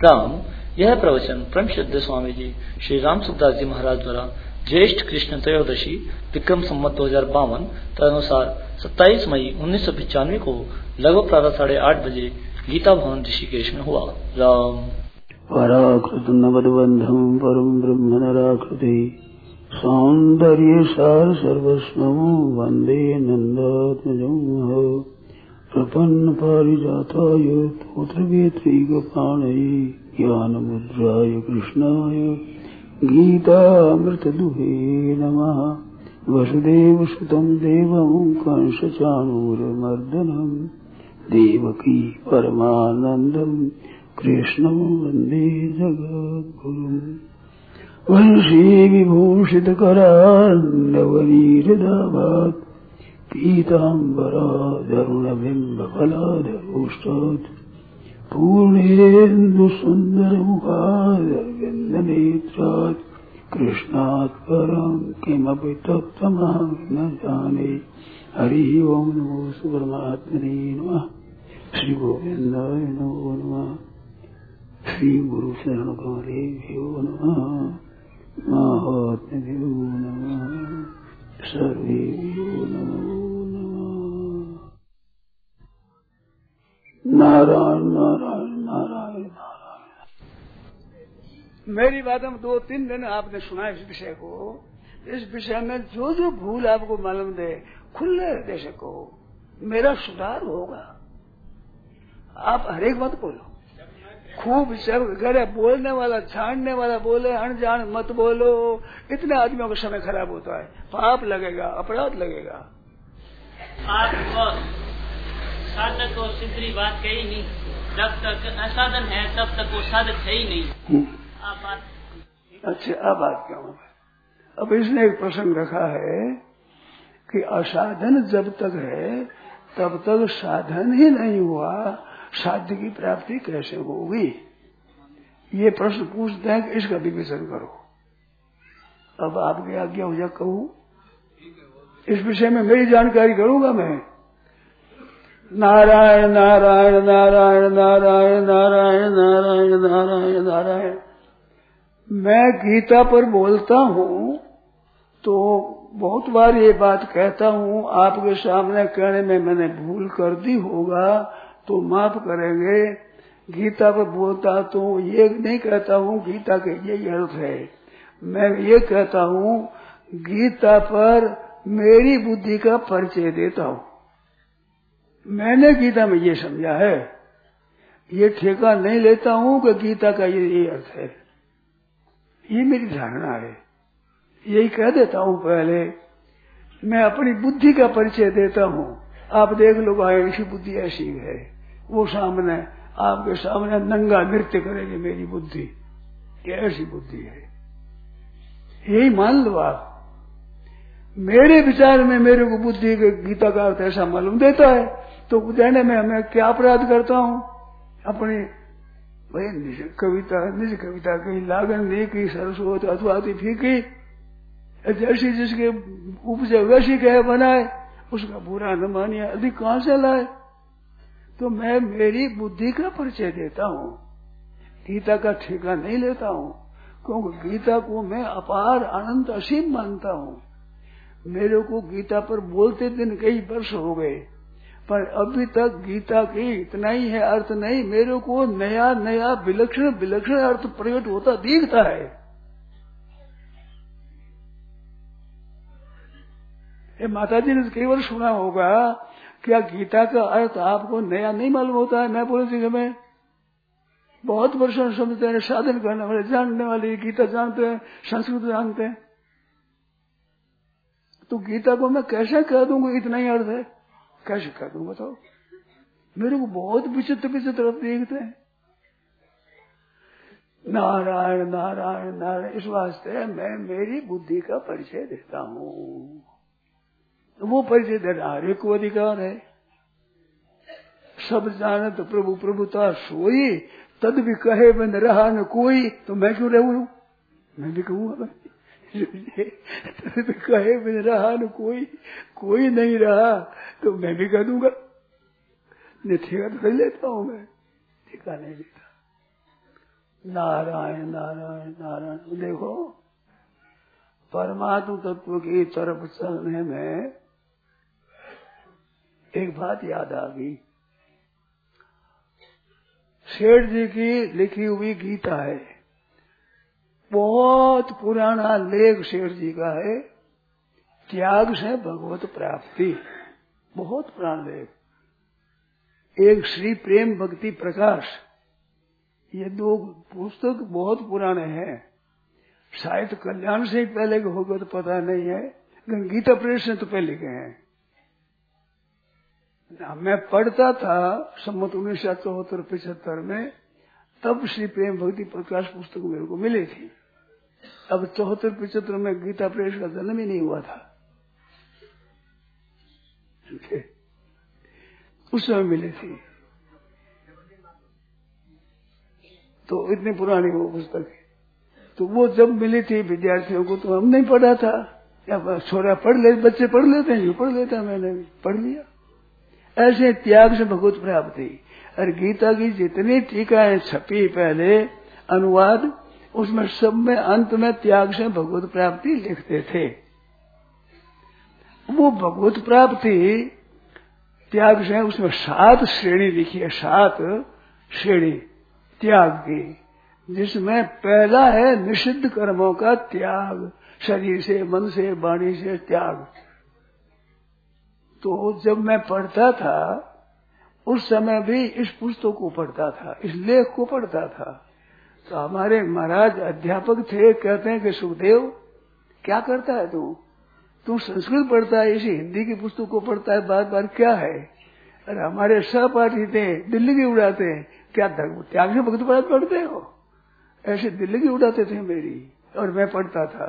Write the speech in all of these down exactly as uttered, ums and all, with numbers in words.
राम। यह प्रवचन परम श्रद्धेय स्वामी जी श्री राम सुखदास जी महाराज द्वारा ज्येष्ठ कृष्ण त्रयोदशी विक्रम संवत दो हजार बावन तदनुसार सत्ताईस मई उन्नीस सौ पिचानवे को लगभग प्रातः साढ़े आठ बजे गीता भवन ऋषिकेश में हुआ। राम। पराकृत नवदबंधम परम ब्रह्म नराकृति सौंदर्य सार सर्वस्वम वंदे नंदात्मजं प्रपन्न पारिजाताय पुत्रवेत्रैकपाणये ज्ञानमुद्राय कृष्णाय गीतामृतदुहे नमः। वसुदेवसुतं देवं कंसचाणूरमर्दनं देवकी परमानन्दं कृष्णं वन्दे जगद्गुरुम्। वंशी विभूषितकरान्नवनीरदाभात् पीताम्बरादरुणबिम्बफलाधरोष्टात् पूर्णेन्दुसुन्दरमुखादरविन्दनेत्रात् कृष्णात् परं किमपि तत्त्वमहं न जाने। हरि ओं नमो परमात्मने नमः। श्री गोविन्दाय नमो नमः। श्री गुरु शरण कमलेभ्यो नमः। महात्म्यो नमः। सर्वेभ्यो नमो नमः। नारायण नारायण नारायण नारायण। मेरी बात में दो तीन दिन आपने सुना इस विषय को। इस विषय में जो जो भूल आपको मालूम दे खुले हृदय से कहो, मेरा सुधार होगा। आप हरेक मत बोलो, खूब सब गरे बोलने वाला छाड़ने वाला बोले, अनजान मत बोलो। इतने आदमियों का समय खराब होता है, पाप लगेगा, अपराध लगेगा। आप साधक को सिद्धरी बात कही नहीं, जब तक असाधन है तब तक वो साधक है ही नहीं। आप बात अच्छा, अब बात क्या है? अब इसने एक प्रश्न रखा है कि असाधन जब तक है तब तक साधन ही नहीं हुआ, साध्य की प्राप्ति कैसे होगी? ये प्रश्न पूछते हैं कि इसका विवेचन करो। अब आपकी आज्ञा हो जा कहूँ, इस विषय में मेरी जानकारी करूंगा मैं। नारायण नारायण नारायण नारायण नारायण नारायण नारायण नारायण। मैं गीता पर बोलता हूँ तो बहुत बार ये बात कहता हूँ, आपके सामने कहने में मैंने भूल कर दी होगा तो माफ करेंगे। गीता पर बोलता तो ये नहीं कहता हूँ गीता के यही अर्थ है। मैं ये कहता हूँ गीता पर मेरी बुद्धि का परिचय देता हूँ। मैंने गीता में ये समझा है, ये ठेका नहीं लेता हूँ कि गीता का ये, ये अर्थ है। ये मेरी धारणा है, यही कह देता हूँ। पहले मैं अपनी बुद्धि का परिचय देता हूँ। आप देख लो गायन की बुद्धि ऐसी है, वो सामने आपके सामने नंगा नृत्य करेगी मेरी बुद्धि, ये ऐसी बुद्धि है। यही मान लो आप। मेरे विचार में मेरे को बुद्धि के गीता का अर्थ ऐसा मालूम देता है तो देने में मैं क्या अपराध करता हूँ? अपनी भाई निज कविता निज कविता कहीं लागन नहीं की सरस्वत अथवा फीकी, जैसी जिसके उपजे वैसी कह बनाए, उसका बुरा न मानिए, अधिक कहां से लाए? तो मैं मेरी बुद्धि का परिचय देता हूँ, गीता का ठेका नहीं लेता हूँ। क्योंकि गीता को मैं अपार अनंत असीम मानता हूँ। मेरे को गीता पर बोलते दिन कई वर्ष हो गए, पर अभी तक गीता की इतना ही है अर्थ नहीं, मेरे को नया नया विलक्षण विलक्षण अर्थ प्रकट होता दिखता है। ये माता जी ने कई बार सुना होगा, क्या गीता का अर्थ आपको नया नहीं मालूम होता है? मैं बोले थी कि मैं बहुत वर्षों से समझते हैं, साधन करने वाले जानने वाले गीता जानते हैं, संस्कृत जानते हैं, तो गीता को मैं कैसे कह दूंगा इतना ही अर्थ है? कैसे कह दूं बताओ? मेरे को बहुत विचित्र विचित्र अर्थ देखते हैं। नारायण नारायण नारायण। इस वास्ते मैं मेरी बुद्धि का परिचय देता हूँ। वो परिचय देना हर एक को अधिकार है। सब जानत प्रभु प्रभुता सोई, तद भी कहे बन रहा न कोई। तो मैं क्यों रहूं? मैं भी कहूंगा कहे बिन रहा न कोई, कोई नहीं रहा तो मैं भी कह दूंगा। नहीं ठेका तो नहीं लेता हूं मैं, ठेका नहीं लेता। नारायण नारायण नारायण। देखो परमात्मा तत्व की तरफ चलने में एक बात याद आ गई। शेठ जी की लिखी हुई गीता है, बहुत पुराना लेख शेठ जी का है, त्याग से भगवत प्राप्ति, बहुत पुराना लेख। एक श्री प्रेम भक्ति प्रकाश, ये दो पुस्तक बहुत पुराने हैं, शायद कल्याण से पहले के होगा तो पता नहीं है, लेकिन गीता प्रेस से तो पहले के हैं। मैं पढ़ता था सम्मत उन्नीस सौ चौहत्तर पिछहत्तर में, तब श्री प्रेम भक्ति प्रकाश पुस्तक मेरे को मिली थी। अब चौहत्तर पिछहत्तर में गीता प्रेस का जन्म ही नहीं हुआ था, उस समय मिली थी। तो इतनी पुरानी वो पुस्तक है। तो वो जब मिली थी विद्यार्थियों को तो हम नहीं पढ़ा था, या छोरा पढ़ ले, बच्चे पढ़ लेते हैं, पढ़ लेते हैं, मैंने भी पढ़ लिया। ऐसे त्याग से भगवत प्राप्ति। और गीता की जितनी टीकाएं छपी पहले अनुवाद, उसमें सब में अंत में त्याग से भगवत प्राप्ति लिखते थे। वो भगवत प्राप्ति त्याग से, उसमें सात श्रेणी लिखी है, सात श्रेणी त्याग की, जिसमें पहला है निषिद्ध कर्मों का त्याग, शरीर से, मन से, वाणी से त्याग। तो जब मैं पढ़ता था उस समय भी इस पुस्तक को पढ़ता था, इस लेख को पढ़ता था। तो हमारे महाराज अध्यापक थे, कहते हैं कि सुखदेव क्या करता है तू तू संस्कृत पढ़ता है, इसी हिंदी की पुस्तक को पढ़ता है बार बार, क्या है? अरे हमारे सहपाठी थे, दिल्ली की उड़ाते हैं, क्या त्याग से भक्त पढ़ पढ़ते हो? ऐसे दिल्ली की उड़ाते थे मेरी, और मैं पढ़ता था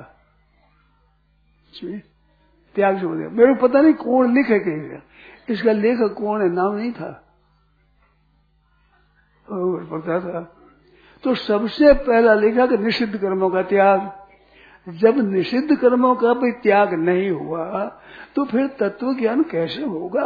त्याग से भक्त। मेरे को पता नहीं कौन लिखे के, इसका लेखक कौन है नाम नहीं था, और पढ़ता था। तो सबसे पहला लिखा कि निषिद्ध कर्मों का त्याग। जब निषिद्ध कर्मों का भी त्याग नहीं हुआ तो फिर तत्व ज्ञान कैसे होगा?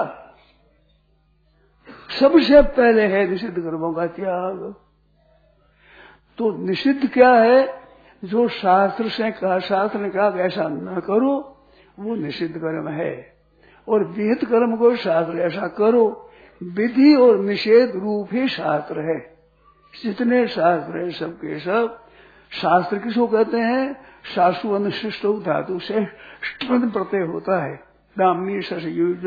सबसे पहले है निषिद्ध कर्मों का त्याग। तो निषिद्ध क्या है? जो शास्त्र से कहा, शास्त्र ने कहा ऐसा न करो, वो निषिद्ध कर्म है। और विहित कर्म को शास्त्र ऐसा करो, विधि और निषेध रूप ही शास्त्र है। जितने शास्त्र है सबके सब शास्त्र किसको कहते हैं? शासु अनुशिष्ट धातु से ष्टपद प्रत्यय होता है। दामनी शश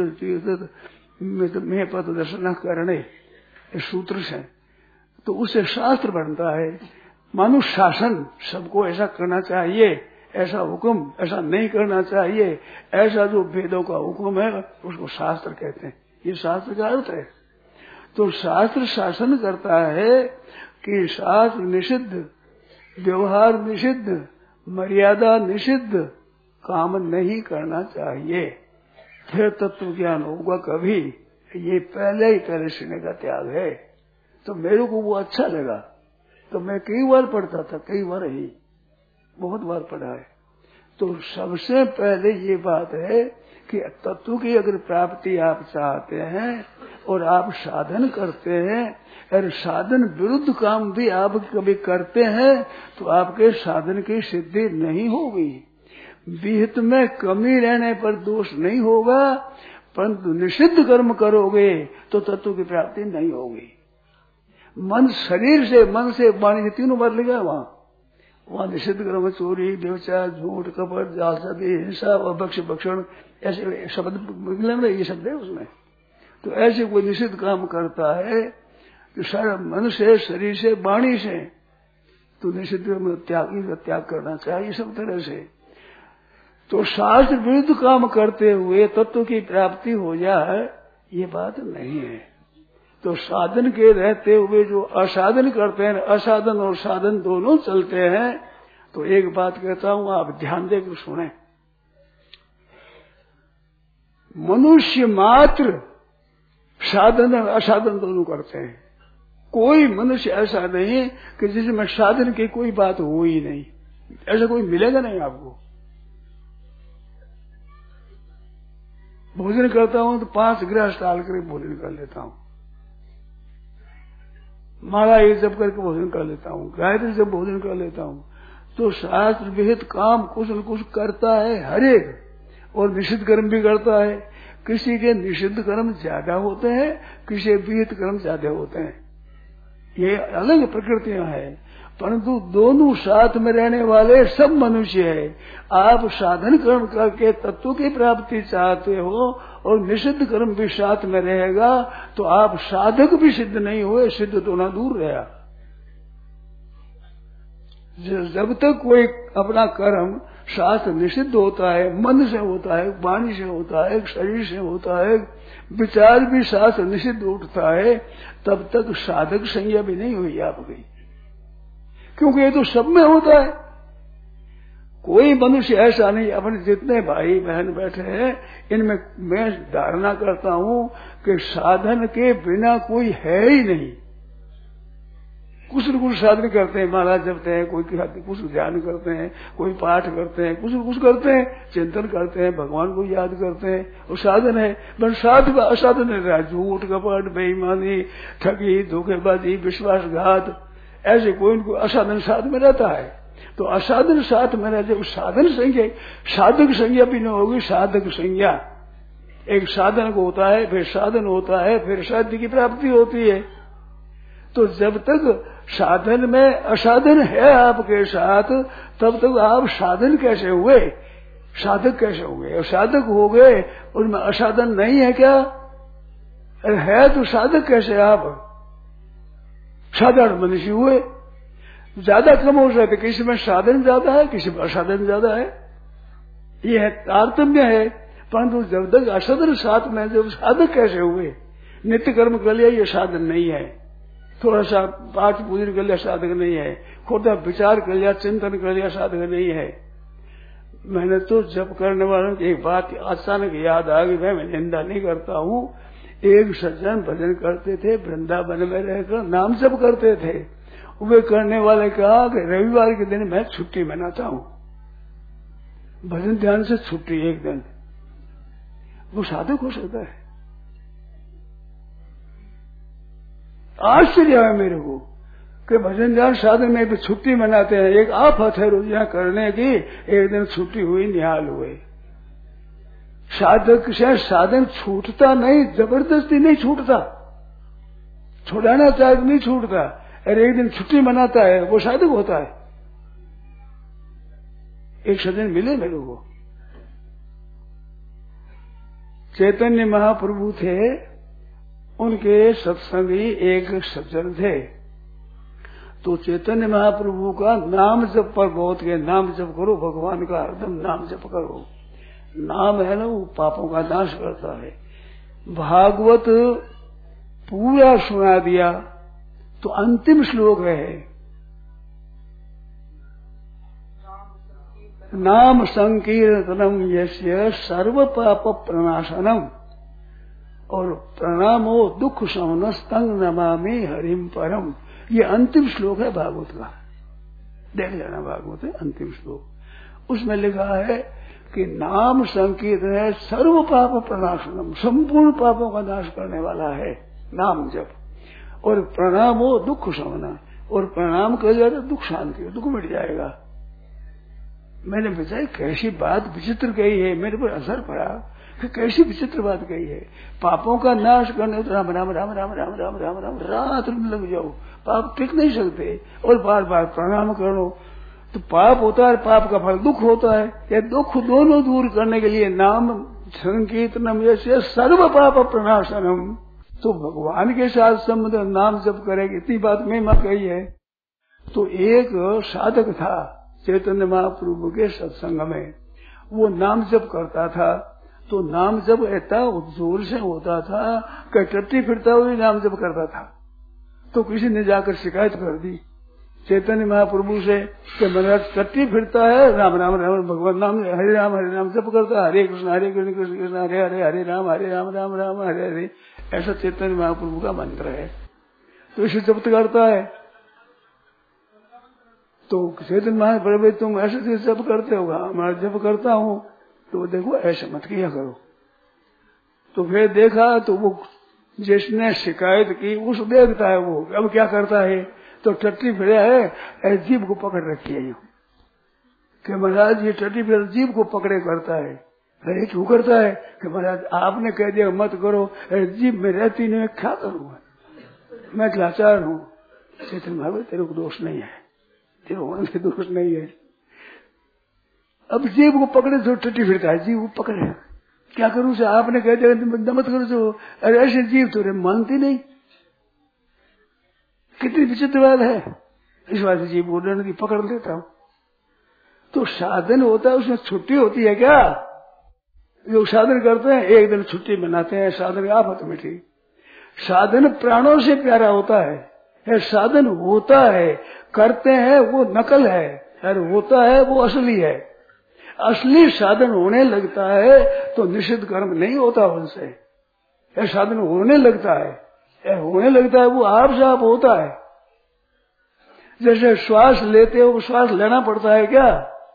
में पद दर्शन करने सूत्र से, तो उससे शास्त्र बनता है। मानो शासन, सबको ऐसा करना चाहिए, ऐसा हुक्म, ऐसा नहीं करना चाहिए, ऐसा जो वेदों का हुक्म है उसको शास्त्र कहते हैं। ये शास्त्र का अर्थ है। तो शास्त्र शासन करता है कि शास्त्र निषिद्ध, व्यवहार निषिद्ध, मर्यादा निषिद्ध काम नहीं करना चाहिए, फिर तत्व ज्ञान होगा कभी। ये पहले ही पहले सीने का त्याग है। तो मेरे को वो अच्छा लगा, तो मैं कई बार पढ़ता था, कई बार ही, बहुत बार पढ़ा है। तो सबसे पहले ये बात है कि तत्व की अगर प्राप्ति आप चाहते हैं और आप साधन करते हैं, और साधन विरुद्ध काम भी आप कभी करते हैं, तो आपके साधन की सिद्धि नहीं होगी। विहित में कमी रहने पर दोष नहीं होगा, परंतु निषिद्ध कर्म करोगे तो तत्व की प्राप्ति नहीं होगी। मन, शरीर से, मन से, वाणी से, तीनों बार लिखा है वहां। वहां निषिद्ध कर्म चोरी, व्यभिचार, झूठ, कपट, जालसाजी, हिंसा और भक्ष भक्षण, ऐसे शब्द ये शब्द है उसमें। तो ऐसे कोई निषिद्ध काम करता है तो सारा मन से, शरीर से, वाणी से, तो निषिद्ध कर्म त्याग त्याग करना चाहिए सब तरह से। तो शास्त्र विरुद्ध काम करते हुए तत्व की प्राप्ति हो जाए, ये बात नहीं है। तो साधन के रहते हुए जो असाधन करते हैं, असाधन और साधन दोनों चलते हैं। तो एक बात कहता हूं, आप ध्यान देकर सुने। मनुष्य मात्र साधन और असाधन दोनों करते हैं। कोई मनुष्य ऐसा नहीं कि जिसमें साधन की कोई बात हो ही नहीं, ऐसा कोई मिलेगा नहीं आपको। भोजन करता हूं तो पांच गिलास डाल कर भोजन कर लेता हूं, माला ये जब करके भोजन कर लेता हूँ, गायत्री जब भोजन कर लेता हूँ, तो शास्त्र विहित काम कुछ न कुछ करता है हरेक, और निषिद्ध कर्म भी करता है। किसी के निषिद्ध कर्म ज्यादा होते हैं, किसी विहित कर्म ज्यादा होते हैं, ये अलग प्रकृतियां हैं, परंतु दोनों साथ में रहने वाले सब मनुष्य है। आप साधन कर्म करके तत्व की प्राप्ति चाहते हो और निषिद्ध कर्म भी साथ में रहेगा, तो आप साधक भी सिद्ध नहीं हुए, सिद्ध तो ना दूर रहा। जब तक कोई अपना कर्म शास्त्र निषिद्ध होता है, मन से होता है, वाणी से होता है, शरीर से होता है, विचार भी शास्त्र निषिद्ध उठता है, तब तक साधक संज्ञा भी नहीं हुई आपकी, क्योंकि ये तो सब में होता है। कोई मनुष्य ऐसा नहीं, अपने जितने भाई बहन बैठे हैं इनमें मैं धारणा करता हूं कि साधन के बिना कोई है ही नहीं। कुछ न कुछ साधन करते हैं, महाराज जपते हैं, कोई कुछ ध्यान करते हैं, कोई पाठ करते हैं, कुछ न कुछ करते हैं, चिंतन करते हैं, भगवान को याद करते हैं, वो साधन है। बस साध असाधन है रहा, झूठ कपट बेईमानी ठगी धोखेबाजी विश्वासघात, ऐसे कोई न कोई असाधन साथ में रहता है। तो असाधन साथ में रहते, उस साधन संज्ञा साधक संज्ञा भी नहीं होगी। साधक संज्ञा एक साधन को होता है, फिर साधन होता है, फिर साध्य की प्राप्ति होती है। तो जब तक साधन में असाधन है आपके साथ, तब तक आप साधन कैसे हुए, साधक कैसे हुए? और साधक हो गए उनमें असाधन नहीं है क्या? है तो साधक कैसे आप? साधारण मनुष्य हुए। ज्यादा कम हो सकते, किसी में साधन ज्यादा है, किसी में असाधन ज्यादा है, ये है तारतम्य है। परंतु जब तक असाधन साथ में, जब साधक कैसे हुए? नित्य कर्म कर लिया ये साधन नहीं है, थोड़ा सा पाठ पूजन कर लिया साधक नहीं है, खोटा विचार कर लिया चिंतन कर लिया साधक नहीं है। मैंने तो जब करने वालों की एक बात अचानक याद आ गई, मैं निंदा नहीं करता हूँ। एक सज्जन भजन करते थे, वृंदावन में रहकर नाम जप करते थे। वे करने वाले कहा कि रविवार के दिन मैं छुट्टी मनाता हूँ, भजन ध्यान से छुट्टी एक दिन। वो साधक हो सकता है? आश्चर्य है मेरे को कि भजन ध्यान साधन में भी छुट्टी मनाते हैं। एक आफत है रोजियां करने की, एक दिन छुट्टी हुई निहाल हुए। साधक से साधन छूटता नहीं, जबरदस्ती नहीं छूटता, छुड़ाना चाहे तो नहीं छूटता। अरे एक दिन छुट्टी मनाता है वो साधक होता है। एक सज्जन मिले मेरे को, चैतन्य महाप्रभु थे, उनके सत्संगी एक सज्जन थे। तो चैतन्य महाप्रभु का नाम जप पर बहुत के, नाम जप करो भगवान का, हरदम नाम जप करो। नाम है ना वो पापों का नाश करता है। भागवत पूरा सुना दिया तो अंतिम श्लोक है, नाम संकीर्तनम यस्य सर्व पाप प्रणाशनम और प्रणामो दुख शमन स्तंग नमामि हरिम परम। ये अंतिम श्लोक है भागवत का, देख लेना भागवत है अंतिम श्लोक। उसमें लिखा है कि नाम संकीर्तन है सर्व पाप प्रणाशनम, संपूर्ण पापों का नाश करने वाला है नाम जप। और प्रणामो दुख शमना, और प्रणाम कर जाए तो दुख शांति हो, दुख मिट जाएगा। मैंने बताया कैसी बात विचित्र कही है, मेरे पर असर पड़ा कि कैसी विचित्र बात कही है। पापों का नाश करने तो राम राम राम राम राम राम राम राम रात लग जाओ, पाप टिक नहीं सकते। और बार बार प्रणाम करो तो पाप होता है, पाप का फल दुख होता है। ये दुख दोनों दूर करने के लिए नाम संकीर्तनम यस्य सर्व पाप प्रणाशनम, तो भगवान के साथ संबंध नाम जप करेगी, इतनी बात महिमा कही है। तो एक साधक था चैतन्य महाप्रभु के सत्संग में, वो नाम जप करता था। तो नाम जप इतना जोर से होता था कि टट्टी फिरता हुआ नाम जप करता था। तो किसी ने जाकर शिकायत कर दी चैतन्य महाप्रभु से कि महाराज टट्टी फिरता है, राम राम राम भगवान नाम, हरे राम हरे राम जप करता है, हरे कृष्ण हरे कृष्ण कृष्ण कृष्ण हरे हरे, हरे राम हरे राम राम राम हरे हरे, ऐसा चैतन्य महाप्रभु का मंत्र है। तो इसे जप करता है। तो चैतन्य महाप्रभु तुम ऐसे जप करते हो? मैं जप करता हूँ। तो देखो ऐसे मत किया करो। तो फिर देखा तो वो जिसने शिकायत की उस देखता है वो अब क्या करता है, तो टट्टी फिरा है जीभ को पकड़ रखी है कि महाराज ये टट्टी फिर जीभ को पकड़े करता है। अरे क्यों करता है कि महाराज आपने कह दिया मत करो, जीभ में रहती नहीं, क्या करूंगा, मैं लाचार हूँ। चेतन भाई तेरे को दोष नहीं है, तेरे होने से दोष नहीं है। अब जीभ को पकड़े जो टट्टी फिरता है, जीभ को पकड़े, क्या करूं से आपने कह दिया मत करो जो, अरे ऐसे जीव तो रे मानती नहीं, कितनी विचित्र बात है। इस बात से जीव उड़ने की पकड़ लेता हूं। तो साधन होता है उसमें छुट्टी होती है क्या, जो साधन करते हैं एक दिन छुट्टी मनाते हैं, साधन की आफत मिटी। साधन प्राणों से प्यारा होता है, है साधन होता है, करते हैं वो नकल है, और होता है वो असली है। असली साधन होने लगता है तो निषिद्ध कर्म नहीं होता उनसे, यह साधन होने लगता है, यह होने लगता है वो आप से आप होता है। जैसे श्वास लेते हो श्वास लेना पड़ता है क्या।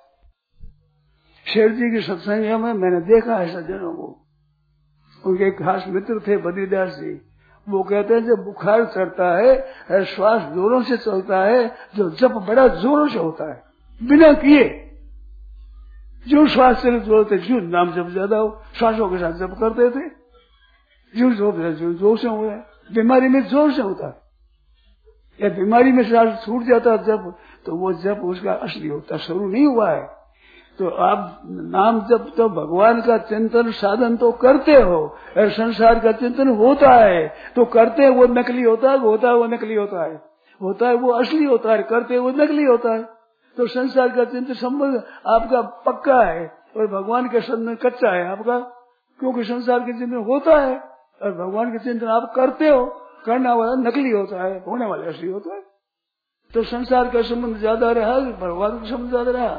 शेर जी की सत्संग में मैंने देखा है सज्जनों को, उनके खास मित्र थे बद्रीदास जी, वो कहते हैं जब बुखार चढ़ता है श्वास जोरों से चलता है, जो जप बड़ा जोरों से होता है, बिना किए जो श्वास से जोड़ते जो नाम जब ज्यादा हो, श्वासों के साथ जप करते थे, जो जोर जो जोर से हो, बीमारी में जोर से होता है, या बीमारी में श्वास छूट जाता है जब, तो वो जप उसका असली होता, शुरू नहीं हुआ है। तो आप नाम जब तो भगवान का चिंतन साधन तो करते हो, और संसार का चिंतन होता है तो करते हैं वो नकली होता है, होता है वो नकली होता है, होता है वो असली होता है, करते वो नकली होता है। तो संसार का चिंतन संबंध आपका पक्का है और भगवान के संबंध कच्चा है आपका, क्योंकि संसार के चिंतन होता है और भगवान के चिंतन आप करते हो, करने वाला नकली होता है, होने वाला असली होता है। तो संसार का संबंध ज्यादा रहा, भगवान का संबंध ज्यादा रहा,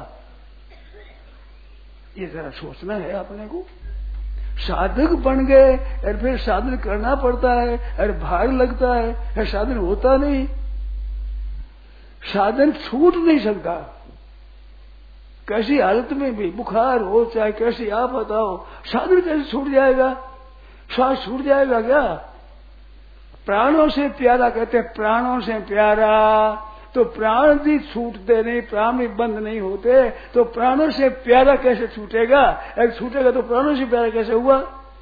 ये जरा सोचना है अपने को। साधक बन गए और फिर साधन करना पड़ता है और भार लगता है, साधन होता नहीं, साधन छूट नहीं सकता। कैसी हालत में भी बुखार हो चाहे कैसी आफत हो, साधन कैसे छूट जाएगा, श्वास छूट जाएगा क्या। प्राणों से प्यारा कहते हैं, प्राणों से प्यारा, तो प्राण भी छूटते नहीं, प्राण भी बंद नहीं होते, तो प्राणों से प्यारा कैसे छूटेगा, अगर छूटेगा तो प्राणों से प्यारा कैसे हुआ।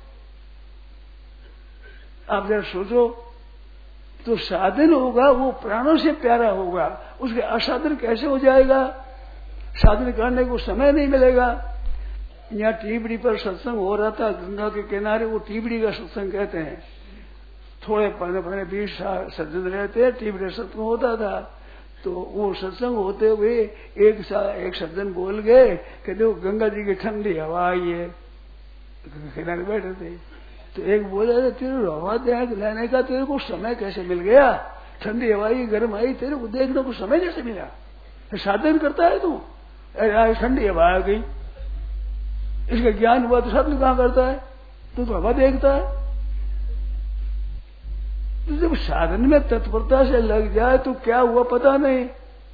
आप जरा सोचो, तो साधन होगा वो प्राणों से प्यारा होगा, उसके असाधन कैसे हो जाएगा, साधन करने को समय नहीं मिलेगा। यहाँ टीबड़ी पर सत्संग हो रहा था गंगा के किनारे, वो टीबड़ी का सत्संग कहते हैं, थोड़े पढ़ने पढ़ने बीस सज्जन रहते, टीबड़ी सत्संग होता था। तो वो सत्संग होते हुए एक एक सज्जन बोल गए कि देखो गंगा जी की ठंडी हवा आई है, किनारे बैठे थे, तो एक बोले तेरे हवा लेने का तेरे को समय कैसे मिल गया, ठंडी हवा आई गर्म आई, तेरे को देखने को समय कैसे मिला, साधन करता है तू, अरे ठंडी हवा आ गई, इसका ज्ञान हुआ तो साधन कहाँ करता है, तू तो हवा देखता है। तो जब साधन में तत्परता से लग जाए तो क्या हुआ पता नहीं।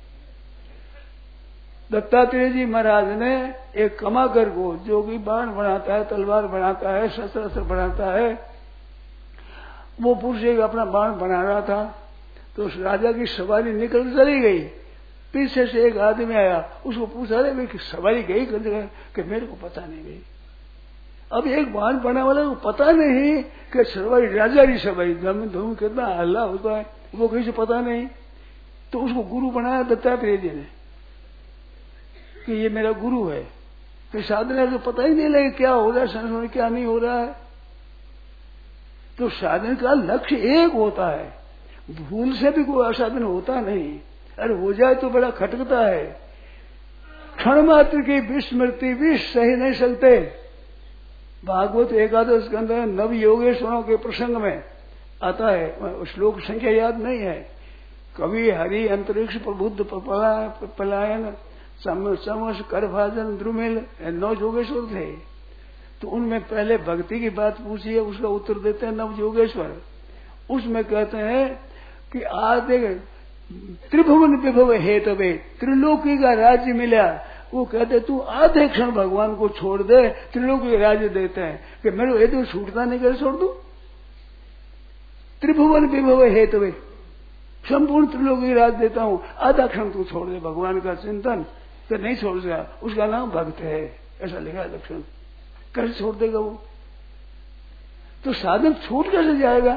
दत्तात्रेय जी महाराज ने एक कमाकर को, जो कि बाण बनाता है, तलवार बनाता है, शस्त्र अस्त्र बनाता है, वो पुरुष एक अपना बाण बना रहा था, तो उस राजा की सवारी निकल चली गई, पीछे से एक आदमी आया, उसको पूछा रहे कि सवारी गई कि मेरे को पता नहीं गई। अब एक बाण बनाने वाले को पता नहीं कि सवारी राजा की सवारी धम धूम कितना हल्ला होता है, वो किसी पता नहीं, तो उसको गुरु बनाया दत्तात्रेय जी ने कि ये मेरा गुरु है। फिर साधना तो पता ही नहीं लगे क्या हो रहा है संसार में, क्या नहीं हो रहा है। तो साधन का लक्ष्य एक होता है, भूल से भी कोई असाधन होता नहीं, अरे हो जाए तो बड़ा खटकता है। क्षण मात्र की विस्मृति भी सही नहीं सकते। भागवत एकादश के अंदर नव योगेश्वरों के प्रसंग में आता है, श्लोक संख्या याद नहीं है, कवि हरि अंतरिक्ष प्रबुद्ध पलायन समस करभाजन द्रुमिल, नौ योगेश्वर थे। तो उनमें पहले भक्ति की बात पूछी है, उसका उत्तर देते हैं नव योगेश्वर। उसमें कहते हैं कि आदि त्रिभुवन विभव हेतवे, त्रिलोकी का राज्य मिला, वो कहते तू आधे क्षण भगवान को छोड़ दे, त्रिलोकी का राज्य देते हैं कि मेरे ये तो छूटता नहीं, कैसे छोड़ दू। त्रिभुवन विभव हेतवे, संपूर्ण त्रिलोक की राज देता हूं, आधा क्षण तू छोड़ दे भगवान का चिंतन, तो नहीं छोड़ सका, उसका नाम भक्त है, ऐसा लिखा है लक्षण। कैसे छोड़ देगा वो? तो साधन छूट कैसे जाएगा?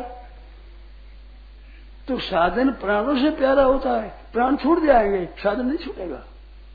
तो साधन प्राणों से प्यारा होता है, प्राण छूट जाएंगे, साधन नहीं छूटेगा।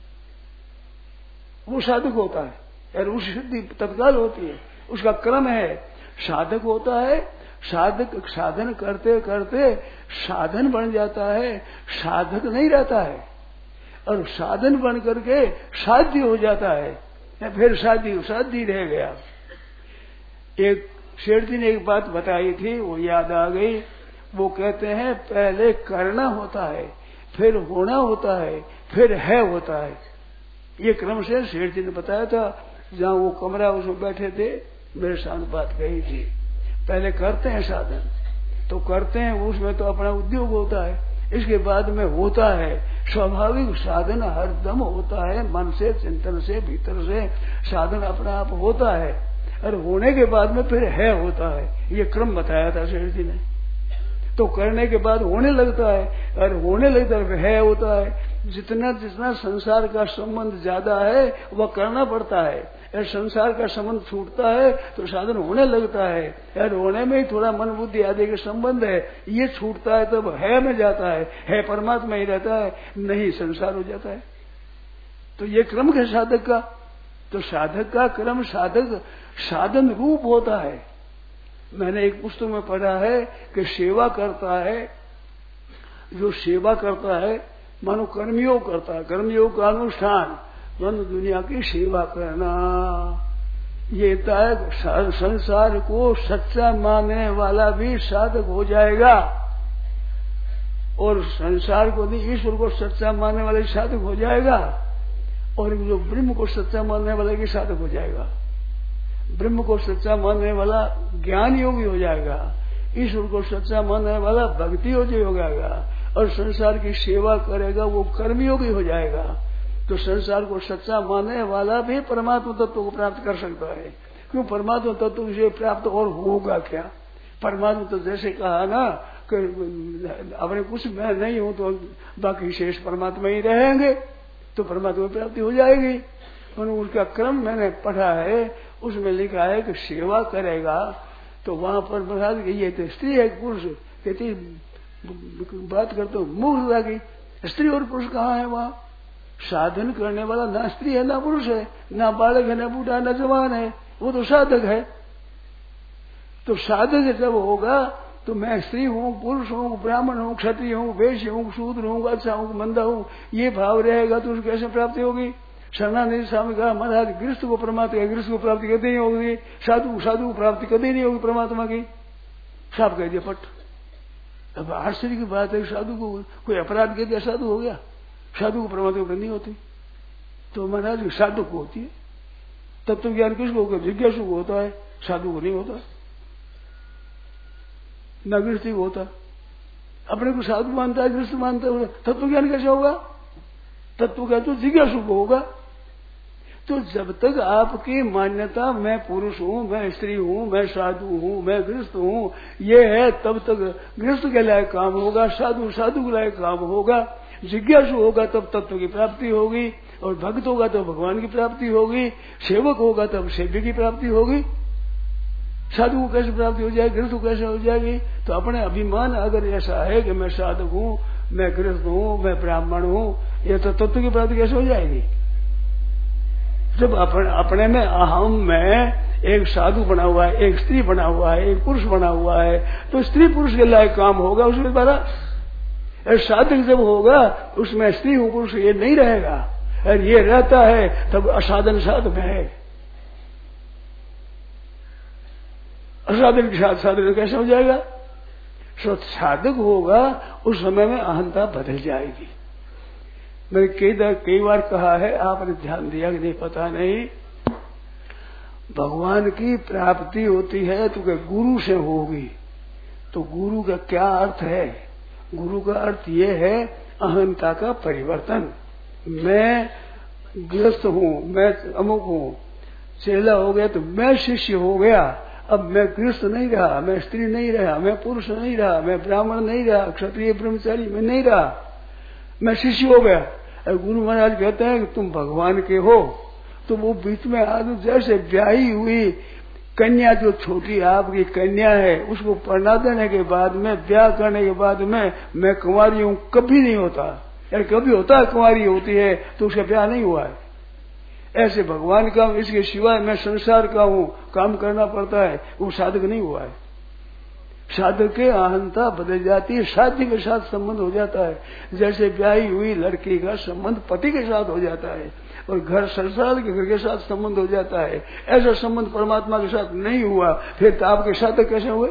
वो साधक होता है और उसकी सिद्धि तत्काल होती है, उसका क्रम है। साधक होता है, साधक साधन करते करते साधन बन जाता है, साधक नहीं रहता है, और साधन बन करके साध्य हो जाता है, या फिर साध्य साध्य रह गया। एक शेठ जी ने एक बात बताई थी, वो याद आ गई। वो कहते हैं पहले करना होता है, फिर होना होता है, फिर है होता है। ये क्रम से शेठ जी ने बताया था। जहाँ वो कमरा उसमें बैठे थे, मेरे साथ बात कही थी। पहले करते हैं साधन, तो करते हैं उसमें तो अपना उद्योग होता है, इसके बाद में होता है स्वाभाविक साधन, हर दम होता है, मन से चिंतन से भीतर से साधन अपना आप होता है, और होने के बाद में फिर है होता है। ये क्रम बताया था शेठ जी ने। तो करने के बाद होने लगता है, और होने लगता है है होता है। जितना जितना संसार का संबंध ज्यादा है वह करना पड़ता है, और संसार का संबंध छूटता है तो साधन होने लगता है, और होने में ही थोड़ा मन बुद्धि आदि के संबंध है, ये छूटता है तब है में जाता है, है परमात्मा ही रहता है, नहीं संसार हो जाता है। तो ये क्रम है साधक का। तो साधक का क्रम साधक साधन रूप होता है। मैंने एक पुस्तक में पढ़ा है कि सेवा करता है, जो सेवा करता है मानो कर्मयोग करता है, कर्मयोग का अनुष्ठान मानो दुनिया की सेवा करना। ये तय संसार को सच्चा मानने वाला भी साधक हो जाएगा, और संसार को नहीं ईश्वर को सच्चा मानने वाला भी साधक हो जाएगा, और जो ब्रह्म को सच्चा मानने वाला भी साधक हो जाएगा। ब्रह्म को सच्चा मानने वाला ज्ञान योगी हो जाएगा, ईश्वर को सच्चा मानने वाला भक्ति योगी हो जाएगा, और संसार की सेवा करेगा वो कर्मयोगी हो जाएगा। तो संसार को सच्चा मानने वाला भी परमात्मा तत्व को प्राप्त कर सकता है। क्यों? परमात्मा तत्व से प्राप्त और होगा क्या? परमात्मा तो जैसे कहा ना कि अपने कुछ मैं नहीं हूं तो बाकी शेष परमात्मा ही रहेंगे, तो परमात्मा प्राप्ति हो जाएगी। उनका क्रम मैंने पढ़ा है, उसमें लिखा है कि सेवा करेगा तो वहां पर महाराज ये तो स्त्री है पुरुष, कहती बात करते हो मूर्खता की, स्त्री और पुरुष कहाँ है? वहां साधन करने वाला ना स्त्री है ना पुरुष है, ना बालक है ना बूढ़ा ना जवान है, वो तो साधक है। तो साधक जब होगा तो मैं स्त्री हूँ, पुरुष हूँ, ब्राह्मण हूँ, क्षत्रिय हूँ, वैश्य हूँ, शूद्र हूँ, अच्छा हूँ, मंदा हूँ, ये भाव रहेगा तो उसकी कैसे प्राप्ति होगी? शरणानंद स्वामी कहा महाराज गृहस्थ को परमात्मा गृहस्थ को प्राप्ति कभी नहीं होगी, साधु साधु को प्राप्ति कभी नहीं होगी परमात्मा की। साफ कह दिया पट। अब आश्चर्य की बात है, साधु को कोई अपराध कह दिया साधु हो गया, साधु को परमात्मा को नहीं होती। तो महाराज साधु को होती है, तत्व ज्ञान किसको होगा? जिज्ञासु को होता है, साधु को नहीं होता, न गृहस्थी को होता। अपने को साधु मानता है, गृहस्थ मानता है, तत्व ज्ञान कैसे होगा? तत्व ज्ञान तो जिज्ञासु को होगा। तो जब तक आपकी मान्यता मैं पुरुष हूँ, मैं स्त्री हूँ, मैं साधु हूँ, मैं गृहस्थ हूँ, ये है, तब तक गृहस्थ के लायक काम होगा, साधु साधु के लायक काम होगा। जिज्ञासु होगा तब तत्व की प्राप्ति होगी, और भक्त होगा तो भगवान की प्राप्ति होगी, सेवक होगा तब सेव्य की प्राप्ति होगी। साधु को कैसे प्राप्ति हो जाएगी? गृहस्थ को कैसे हो जाएगी? तो अपने अभिमान अगर ऐसा है कि मैं साधक हूँ, मैं गृहस्थ हूँ, मैं ब्राह्मण हूँ, ये तो तत्व की प्राप्ति कैसे हो जाएगी? जब अपने, अपने में अहम में एक साधु बना हुआ है, एक स्त्री बना हुआ है, एक पुरुष बना हुआ है, तो स्त्री पुरुष के लायक काम होगा उसके द्वारा। साधक जब होगा उसमें स्त्री हो पुरुष ये नहीं रहेगा, और ये रहता है तब असाधन साधक है। असाधन के साथ साधन कैसे हो जाएगा? सो साधक होगा उस समय में अहंता बदल जाएगी। मैंने कई कई बार कहा है, आपने ध्यान दिया कि नहीं पता नहीं। भगवान की प्राप्ति होती है तो क्या गुरु से होगी? तो गुरु का क्या अर्थ है? गुरु का अर्थ ये है अहंता का परिवर्तन। मैं गृहस्थ हूँ, मैं अमुक हूँ, चेला हो गया तो मैं शिष्य हो गया, अब मैं गृहस्थ नहीं रहा, मैं स्त्री नहीं रहा, मैं पुरुष नहीं रहा, मैं ब्राह्मण नहीं रहा, क्षत्रिय ब्रह्मचारी मैं नहीं रहा, मैं शिष्य हो गया। और गुरु महाराज कहते हैं कि तुम भगवान के हो। तो वो बीच में आदमी जैसे ब्याही हुई कन्या, जो छोटी आपकी कन्या है, उसको पढ़ा देने के बाद में, ब्याह करने के बाद में मैं कुंवारी हूं कभी नहीं होता। यार कभी होता है कुंवारी होती है तो उसका ब्याह नहीं हुआ है। ऐसे भगवान का इसके सिवाय मैं संसार का हूं, काम करना पड़ता है, वो साधक नहीं हुआ है। साधक के अहंता बदल जाती है, साध्य के साथ संबंध हो जाता है। जैसे ब्याही हुई लड़की का संबंध पति के साथ हो जाता है और घर संसार के घर के साथ संबंध हो जाता है, ऐसा संबंध परमात्मा के साथ नहीं हुआ। फिर तो आपके साधक कैसे हुए?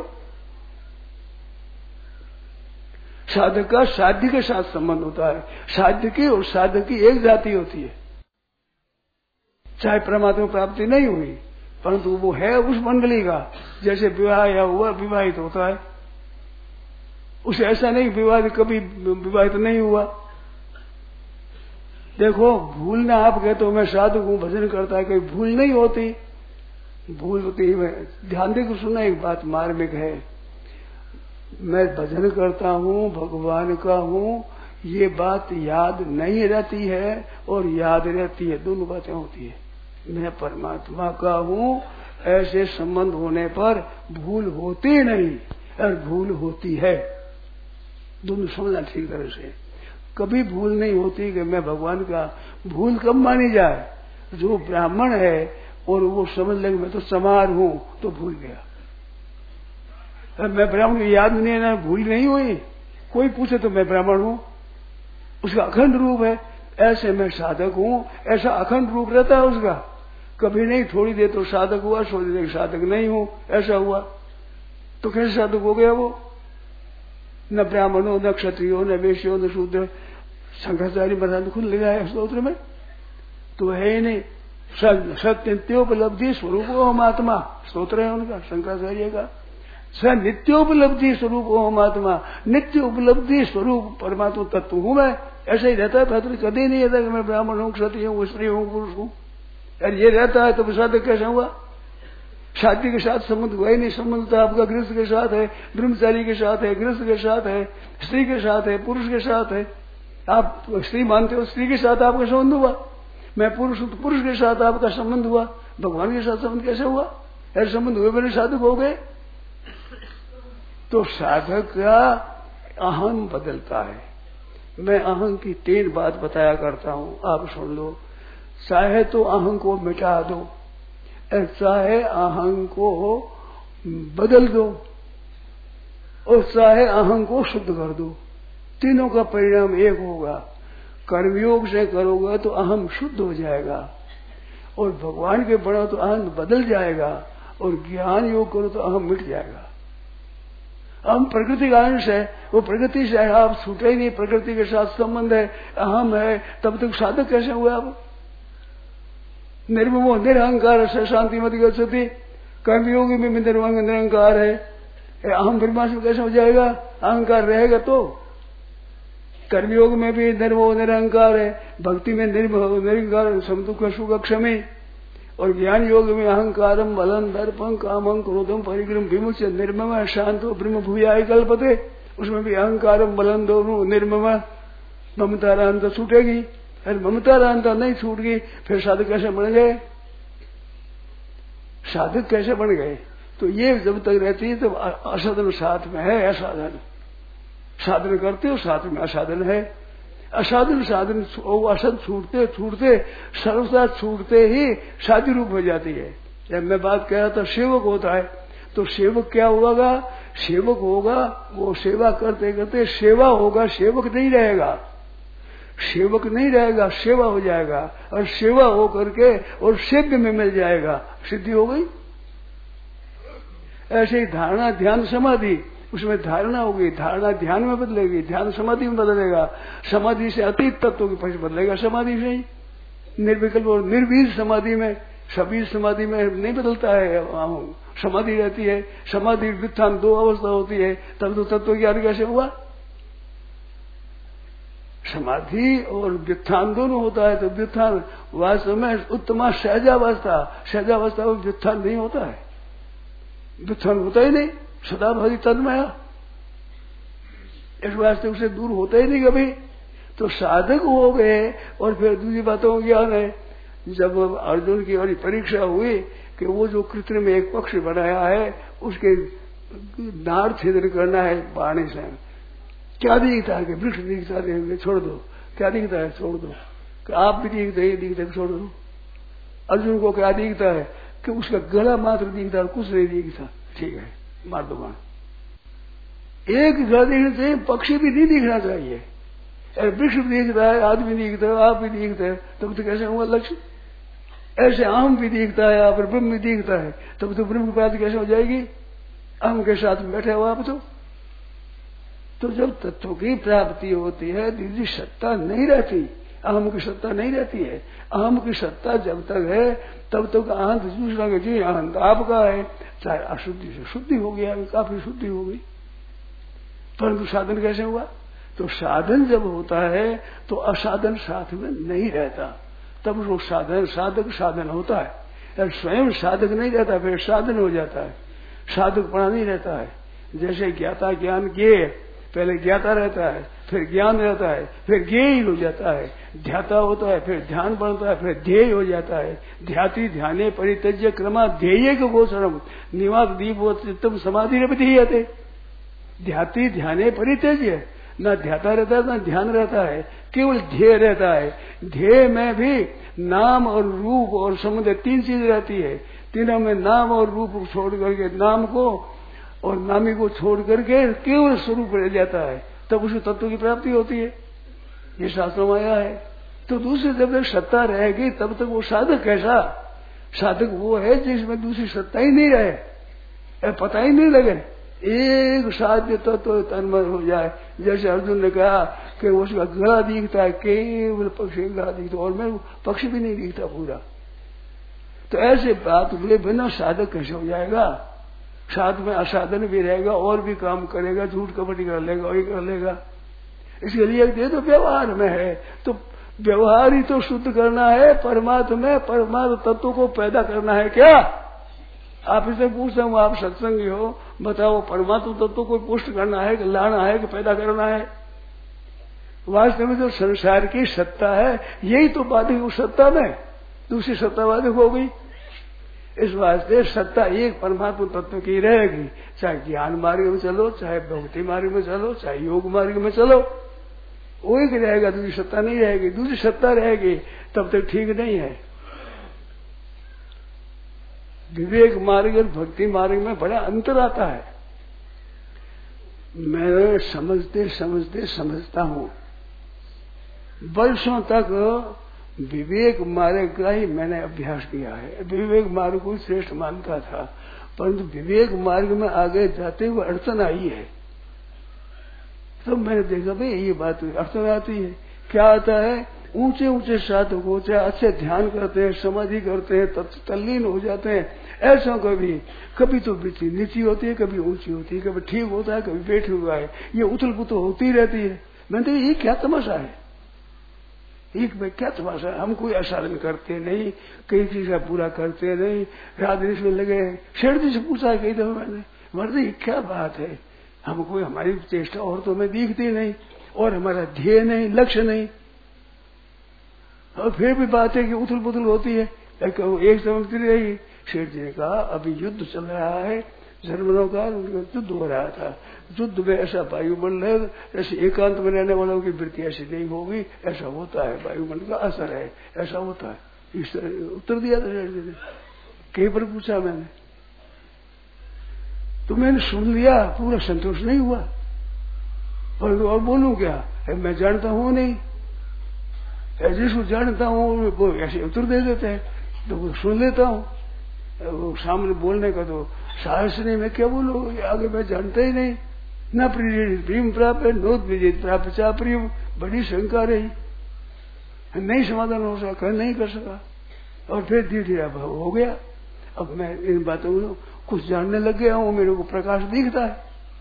साधक का साध्य के साथ संबंध होता है। साध्य की और साधक की एक जाति होती है। चाहे परमात्मा प्राप्ति नहीं हुई, परंतु वो है उस मंडली का। जैसे विवाह या हुआ विवाहित होता है, उसे ऐसा नहीं विवाहित कभी विवाहित नहीं हुआ। देखो भूलना, आप कहते हो मैं साधु हूं भजन करता है, कोई भूल नहीं होती, भूल होती है। ध्यान देकर सुना, एक बात मार्मिक है। मैं भजन करता हूं, भगवान का हूं, ये बात याद नहीं रहती है और याद रहती है, दोनों बातें होती है। मैं परमात्मा का हूं, ऐसे संबंध होने पर भूल होती नहीं और भूल होती है। दोनों समझना ठीक तरह से। कभी भूल नहीं होती कि मैं भगवान का। भूल कब मानी जाए? जो ब्राह्मण है और वो समझ ले मैं तो समार हूं तो भूल गया। मैं ब्राह्मण की याद नहीं है, भूल नहीं हुई। कोई पूछे तो मैं ब्राह्मण हूं, उसका अखंड रूप है। ऐसे मैं साधक हूं, ऐसा अखंड रूप रहता है उसका। कभी नहीं, थोड़ी देर तो साधक हुआ, थोड़ी देर साधक नहीं हूं, ऐसा हुआ तो कैसे साधक हो गया वो? न ब्राह्मण हो, न क्षत्रिय हो, न वैश्य हो, न शूद्र। शंकराचार्य महाराज खुद लिखा है स्तोत्र में, तो है ही नहीं। सत्योपलब्धि स्वरूप ओम आत्मा, स्तोत्र है उनका, शंकराचार्य का। स नित्योपलब्धि स्वरूप ओम आत्मा, नित्य उपलब्धि स्वरूप परमात्मा तत्व हूं मैं। ऐसा ही रहता है। भद्र कभी नहीं रहता कि मैं ब्राह्मण हूं, क्षत्रिय हूं, स्त्री हूं, पुरुष हूं। यार ये रहता है तो साधक कैसे हुआ? शादी के साथ संबंध हुआ ही नहीं। संबंध तो आपका गृहस्थ के साथ है, ब्रह्मचारी के साथ है, गृहस्थ के साथ है, स्त्री के साथ है, पुरुष के साथ है। आप स्त्री मानते हो, स्त्री के साथ आपका संबंध हुआ। मैं पुरुष हूं तो पुरुष के साथ आपका संबंध हुआ। भगवान के साथ संबंध कैसे हुआ? ऐसे संबंध हुए बिना साधक हो गए। तो साधक का अहम बदलता है। मैं अहम की तीन बात बताया करता हूं, आप सुन लो। चाहे तो अहम को मिटा दो, चाहे अहम को बदल दो, और चाहे अहम को शुद्ध कर दो। तीनों का परिणाम एक होगा। कर्मयोग से करोगे तो अहम शुद्ध हो जाएगा, और भगवान के बनो तो अहम बदल जाएगा, और ज्ञान योग करो तो अहम मिट जाएगा। हम प्रकृति का अंश है, वो प्रकृति से आप छूटे ही नहीं। प्रकृति के साथ संबंध है, अहम है, तब तक साधक कैसे हुए आप? निर्ममो निरहंकार से शांति मत गच्छति। कर्मयोगी में निर्मंग निरहंकार है, अहम ब्रह्मा से कैसे हो जाएगा? अहंकार रहेगा तो। कर्मयोग में भी निर्मो निरहंकार है, भक्ति में निर्मो निरहंकार, समदुख सुख क्षमी, और ज्ञान योग में अहंकारम बलम दर्पम कामं क्रोधम परिक्रम विमुच्य निर्मम शांतो ब्रह्म भूयाय कल्पते। उसमें भी अहंकारम बलम दोनों निर्मम। ममता रांता छूटेगी, अरे ममता रांता नहीं छूट गई फिर साधक कैसे बन गए? साधक कैसे बन गए? तो ये जब तक रहती है तो असाधन साथ में है। असाधन साधन करते हो, साथ में असाधन है। असाधन साधन असद छूटते छूटते सर्वथा छूटते ही साधु रूप हो जाती है। जब मैं बात कह रहा था सेवक होता है, तो सेवक क्या होगा? सेवक होगा वो सेवा करते करते सेवा होगा, सेवक नहीं रहेगा। सेवक नहीं रहेगा, सेवा हो जाएगा, और सेवा हो करके और सिद्ध में मिल जाएगा। सिद्धि हो गई। ऐसे ही धारणा ध्यान समाधि, उसमें धारणा होगी, धारणा ध्यान में बदलेगी, ध्यान समाधि में बदलेगा, समाधि से अतीत तत्वों के पक्ष बदलेगा, समाधि से ही निर्विकल्प और निर्वीर समाधि में। सबीर समाधि में नहीं बदलता है, समाधि रहती है। समाधि व्युत्थान दो अवस्था होती है, तब तो तत्व ज्ञान कैसे हुआ? समाधि और व्युत्थान दोनों होता है। तो व्युत्थान वास्तव में उत्तमा सहजावस्था, सहजावस्था में व्युत्थान नहीं होता है। वित्थन होता ही नहीं, सदा भारी तन्मया, इस वास्ते उसे दूर होता ही नहीं कभी। तो साधक हो गए। और फिर दूसरी बातों का ज्ञान है, जब अर्जुन की बड़ी परीक्षा हुई कि वो जो कृत्रिम एक पक्षी बनाया है उसके नाड़ छिद्र करना है पानी से, क्या दिखता है कि वृक्ष दिखता है, छोड़ दो, क्या दिखता है, छोड़ दो, कि आप भी दिखते ही दिखते छोड़ दो। अर्जुन को क्या दिखता है कि उसका गला मात्र दिखता है, कुछ नहीं दिखता, ठीक है मार दो मार। एक गला दिखना चाहिए, पक्षी भी नहीं दिखना चाहिए। वृक्ष भी दिखता है, आदमी दिखता है, आप भी दिखते हैं, तब तो कैसे हुआ लक्ष्य। ऐसे आम भी दिखता है, आप ब्रह्म भी दिखता है, तब तो ब्रह्म की बात कैसे हो जाएगी। आम के साथ में बैठे हो आप तो तो जब तत्व की प्राप्ति होती है दूसरी सत्ता नहीं रहती, अहम की सत्ता नहीं रहती है। अहम की सत्ता जब तक है तब तक अहंत दूसरा का जी अहंत आपका है, चाहे अशुद्धि से शुद्धि हो गया, काफी शुद्धि हो गई। परंतु साधन कैसे हुआ, तो साधन जब होता है तो असाधन साथ में नहीं रहता, तब वो साधन साधक साधन होता है। अगर स्वयं साधक नहीं रहता फिर साधन हो जाता है, साधक पड़ा नहीं रहता है। जैसे ज्ञाता ज्ञान ज्ञेय, पहले ज्ञाता रहता है, फिर ज्ञान रहता है, फिर ज्ञेय हो जाता है, ध्याता होता है, फिर ध्यान बनता है, फिर ध्येय हो जाता है। ध्याति ध्याने परित्यज्य क्रमा ध्येय को गोचरम निवास दीपो चित्तम समाधि रपधीयते। ध्याति ध्याने परित्यज्य, न ध्याता रहता है न ध्यान रहता है, केवल ध्येय रहता है। ध्येय में भी नाम और रूप और समुदय तीन चीज रहती है। तीनों में नाम और रूप को छोड़ करके, नाम को और नामी को छोड़ करके केवल स्वरूप रह जाता है, तब उसे तत्व की प्राप्ति होती है। ये शास्त्रों में आया है। तो दूसरी जब तक सत्ता रहेगी तब तक वो साधक कैसा, साधक वो है जिसमें दूसरी सत्ता ही नहीं रहे, पता ही नहीं लगे, एक साध्य तत्व तो तन्मय हो जाए। जैसे अर्जुन ने कहा कि उसका गला दिखता है, केवल पक्षी गला दिखता और मैं पक्षी भी नहीं दिखता पूरा। तो ऐसे बात हुए बिना साधक कैसे हो जाएगा। साथ में असाधन भी रहेगा और भी काम करेगा, झूठ कपटी कर लेगा, वही कर लेगा। इसके लिए दे तो व्यवहार में है, तो व्यवहार ही तो शुद्ध करना है। परमात्मा में परमात्मा तत्व को पैदा करना है क्या। आप इसे पूछते हूँ, आप सत्संगी हो, बताओ परमात्मा तत्व को पुष्ट करना है कि लाना है कि पैदा करना है। वास्तव में जो संसार की सत्ता है यही तो बाधिक उस सत्ता में, दूसरी सत्ता बाधिक हो गई। इस वास्ते सत्ता एक परमात्मा तत्व की रहेगी, चाहे ज्ञान मार्ग में चलो, चाहे भक्ति मार्ग में चलो, चाहे योग मार्ग में चलो, वो एक रहेगा, दूसरी सत्ता नहीं रहेगी। दूसरी सत्ता रहेगी तब तक ठीक नहीं है। विवेक मार्ग और भक्ति मार्ग में बड़ा अंतर आता है। मैं समझते समझते समझता हूं, वर्षों तक विवेक मार्ग का ही मैंने अभ्यास किया है। विवेक मार्ग को श्रेष्ठ मानता था, परंतु विवेक मार्ग में आगे जाते हुए अड़चन आई है। तब मैंने देखा भाई ये बात अड़चन आती है। क्या आता है, ऊंचे ऊंचे साधक हो, चाहे अच्छे ध्यान करते हैं, समाधि करते हैं, तल्लीन हो जाते हैं, ऐसा कभी कभी तो वृत्ति नीची होती है, कभी ऊंची होती है, कभी ठीक होता है, कभी बैठे हुआ है, ये उथल पुथल होती रहती है। मैंने देखा ये क्या तमाशा है, एक में क्या तमाशा है। हम कोई आसाधन करते नहीं, कई चीज का पूरा करते नहीं, रात दिन में लगे। शेर जी से पूछा कई दफा मैंने, मर्द ये क्या बात है, हम कोई हमारी चेष्टा और तो हमें दिखती नहीं और हमारा ध्येय नहीं, लक्ष्य नहीं, और फिर भी बात है कि उथल पुथल होती है, एक समझती रही। शेर जी ने कहा अभी युद्ध चल रहा है, जर्मनों का युद्ध हो रहा था, युद्ध में ऐसा वायुमंडल है, ऐसे एकांत में रहने वालों की वृत्ति ऐसी नहीं होगी, ऐसा होता है, वायुमंडल का असर है, ऐसा होता है। इस उत्तर दिया था शेर जी ने। कई बार पूछा मैंने, तो मैंने सुन लिया, पूरा संतोष नहीं हुआ, और, और बोलूं क्या, मैं जानता हूं नहीं, जिसको जानता हूँ वो ऐसे उत्तर दे देते हैं, तो वो सुन लेता हूँ। वो सामने बोलने का तो साहस नहीं, मैं क्या बोलूँ, आगे मैं जानता ही नहीं। न प्रियम प्राप्त नोत विजित प्राप्त चा प्रियम, बड़ी शंका रही, नहीं समाधान हो सका, नहीं कर सका, और फिर धीरे धीरे हो गया। अब मैं इन बातों को कुछ जानने लग गया हूँ, मेरे को प्रकाश दिखता है।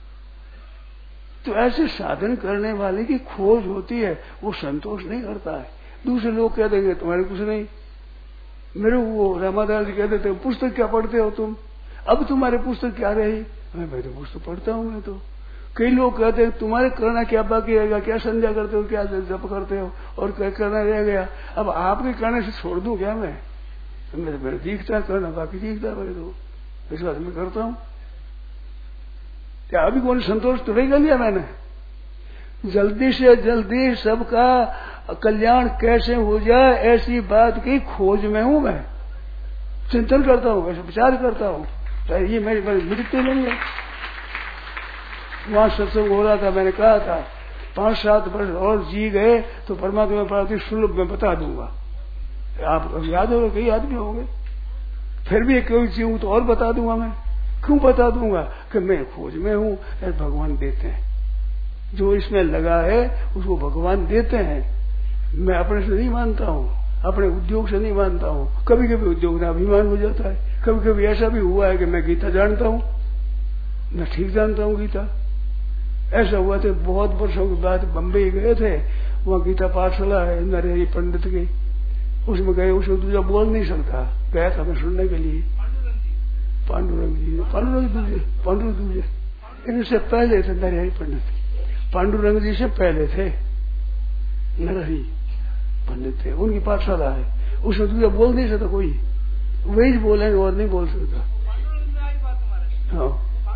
तो ऐसे साधन करने वाले की खोज होती है, वो संतोष नहीं करता है। दूसरे लोग कह देंगे तुम्हारे कुछ नहीं, मेरे वो रामादास जी कहते थे पुस्तक क्या पढ़ते हो तुम, अब तुम्हारे पुस्तक क्या रही? मैं भाई तो पुस्तक पढ़ता हूँ मैं तो। कई लोग कहते हैं तुम्हारे करना क्या बाकी रहेगा, क्या संध्या करते हो, क्या जप करते हो, और क्या करना रह गया। अब आपके करने से छोड़ दूं क्या मैं? मेरे मेरे दिखता करना, बाकी दिखता है मेरे तो, इस बात मैं करता हूँ। क्या अभी कौन संतोष तो नहीं कर लिया मैंने? जल्दी से जल्दी सबका कल्याण कैसे हो जाए ऐसी बात की खोज में हूं मैं, चिंतन करता हूँ, ऐसे विचार करता हूँ। ये मेरी मेरी मृत्यु नहीं है। वहां सत्संग हो रहा था, मैंने कहा था पांच सात वर्ष और जी गए तो परमात्मा प्राप्ति सुलभ में बता दूंगा। आप याद होगा, कई आदमी होंगे, फिर भी कोई चीज तो और बता दूंगा मैं। क्यों बता दूंगा? कि मैं खोज में हूं, भगवान देते हैं। जो इसमें लगा है उसको भगवान देते हैं। मैं अपने से नहीं मानता हूँ, अपने उद्योग से नहीं मानता हूँ। कभी कभी उद्योग में अभिमान हो जाता है, कभी कभी ऐसा भी हुआ है कि मैं गीता जानता हूँ, मैं ठीक जानता हूँ गीता। ऐसा हुआ था बहुत वर्षों के बाद बम्बई गए थे, वहाँ गीता पाठशाला है नरहरि पंडित की, उसमें गए। उसमें दूसरा बोल नहीं सकता, गया था मैं सुनने के लिए। पांडुरंग जी, पांडुरंग दूजे पांडुरंग दूजे इनसे पहले थे नरहरि पंडित। पांडुरंग जी से पहले थे नरहरि पंडित थे, उनकी पाठशाला है। उसमें दूसरा बोल नहीं सकता कोई, वही बोलेंगे और नहीं बोल सकता। हाँ,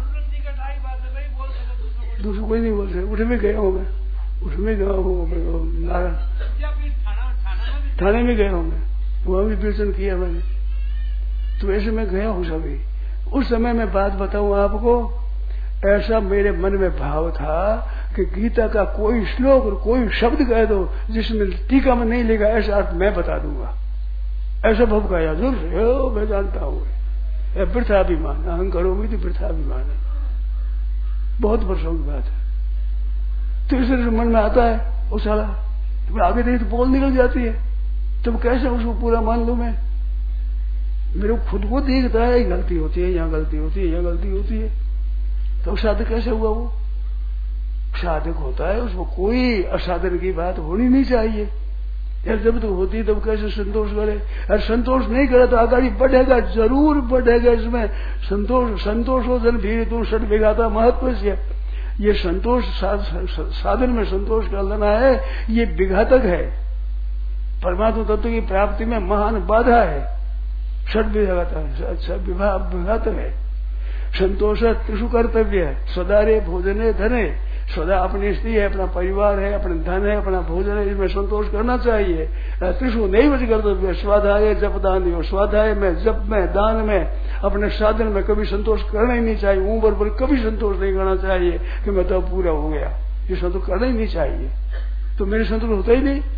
दूसरा कोई नहीं बोल सकता। उसमें गया हूँ मैं, उसमें गया हूँ नारायण थाने में गया हूँ मैं, वहां भी कीर्तन किया मैंने। तो ऐसे मैं गया हूँ सभी। उस समय मैं बात बताऊं आपको, ऐसा मेरे मन में भाव था कि गीता का कोई श्लोक और कोई शब्द कह दो जिसमें टीका में नहीं लिखा, ऐसा अर्थ मैं बता दूंगा। ऐसा भाव का जरूर मैं जानता हूँ। वृथाभिमान, अहंकारों में तो वृथाभिमान है, बहुत वर्षों की बात है। तो इस तरह से मन में आता है वो साला, तो आगे देखिए तो बोल निकल जाती है, तब कैसे उसको पूरा मान लू मैं? मेरे खुद को दिखता है गलती होती है, यहाँ गलती होती है, यहाँ गलती होती है। तो साधक कैसे हुआ? वो साधक होता है, उसको कोई असाधन की बात होनी नहीं चाहिए। यार जब तो होती तब कैसे संतोष करे? अरे संतोष नहीं करे तो आगे बढ़ेगा, जरूर बढ़ेगा। इसमें संतोष संतोष हो जन भी तू सट बिगाता महत्व से। ये संतोष साधन में संतोष कर लेना है, ये विघातक है, परमात्मा तत्व की प्राप्ति में महान बाधा है। षड विघातक है। संतोष त्रिषु कर्तव्य है, सदारे भोजने धने। सदा अपनी स्त्री है, अपना परिवार है, अपने धन है, अपना भोजन है, इसमें संतोष करना चाहिए। त्रिषु नहीं बच कर्तव्य, स्वाध्याय जप दान हो। स्वाध्याय में, जप में, दान में, अपने साधन में कभी संतोष करना ही नहीं चाहिए। उम्र पर कभी संतोष नहीं करना चाहिए कि मैं तो पूरा हो गया, ये संतोष करना ही नहीं चाहिए। तो मेरे संतोष होता ही नहीं,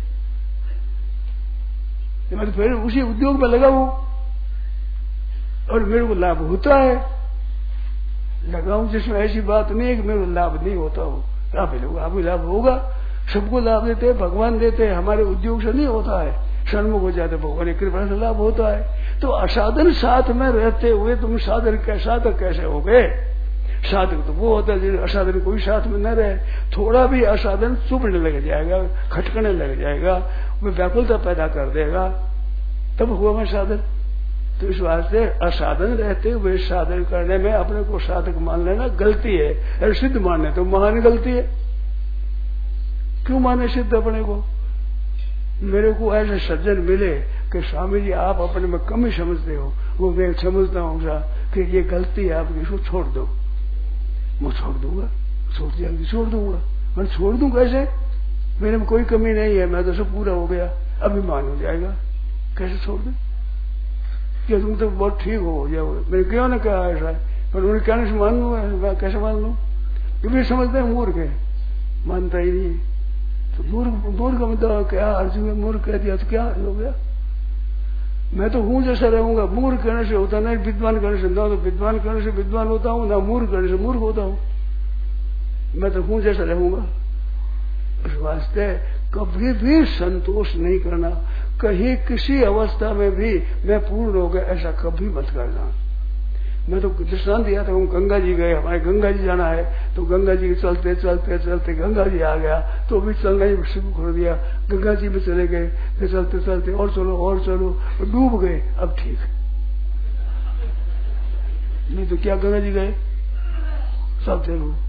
मैं तो फिर उसी उद्योग में लगा हूं और मेरे को लाभ होता है। लगाऊं जिसमें ऐसी बात नहीं है कि मेरे को लाभ नहीं होता हो। आप लोग आपको लाभ होगा, सबको लाभ देते हैं, भगवान देते हैं, हमारे उद्योग से नहीं होता है। सन्मुख हो जाते भगवान की कृपा से लाभ होता है। तो असाधन साथ में रहते हुए तुम साधन साधक कैसे हो गए? साधक तो वो होता है असाधन कोई साथ में न रहे। थोड़ा भी असाधन चुभने लग जाएगा, खटकने लग जाएगा, वो व्याकुलता पैदा कर देगा, तब हुआ मैं साधन। तो इस वास्ते असाधन रहते हुए साधन करने में अपने को साधक मान लेना गलती है। अरे सिद्ध मानने तो महान गलती है। क्यों माने सिद्ध अपने को? मेरे को ऐसे सज्जन मिले कि स्वामी जी आप अपने में कम ही समझते हो, वो मैं समझता हूँ कि ये गलती है आपकी, इसको छोड़ दो। मैं छोड़ दूंगा, छोड़ जल्दी छोड़ दूंगा। मैं छोड़ दूं कैसे? मेरे में कोई कमी नहीं है, मैं तो सब पूरा हो गया, अभिमान हो जाएगा। कैसे छोड़ दूं? क्या तुम तो बहुत ठीक हो जाओ? मैंने क्यों ना कहा ऐसा, पर उन्हें कहने से मान लू, मैं कैसे मान लू? क्योंकि समझते हैं मूर्ख है, मानता ही नहीं। तो मूर्ख मूर्ख मतलब क्या? अर्जुन ने मूर्ख कह दिया तो क्या हो गया? मैं तो हूं जैसा रहूंगा। मूर्ख कहने से होता नहीं, विद्वान कहने से ना, तो विद्वान कहने से विद्वान होता हूँ ना, मूर्ख कहने से मूर्ख होता हूँ। मैं तो हूं जैसा रहूंगा। इस वास्ते कभी भी संतोष नहीं करना, कहीं किसी अवस्था में भी मैं पूर्ण हो गया ऐसा कभी मत करना। मैं तो दृष्टांत दिया था, हम गंगा जी गए, हमारे गंगा जी जाना है, तो गंगा जी चलते चलते चलते गंगा जी आ गया, तो भी गंगा जी शुरू कर दिया, गंगा जी में चले गए, फिर चलते चलते और चलो और चलो, डूब गए, अब ठीक। नहीं तो क्या गंगा जी गए सब थे वो।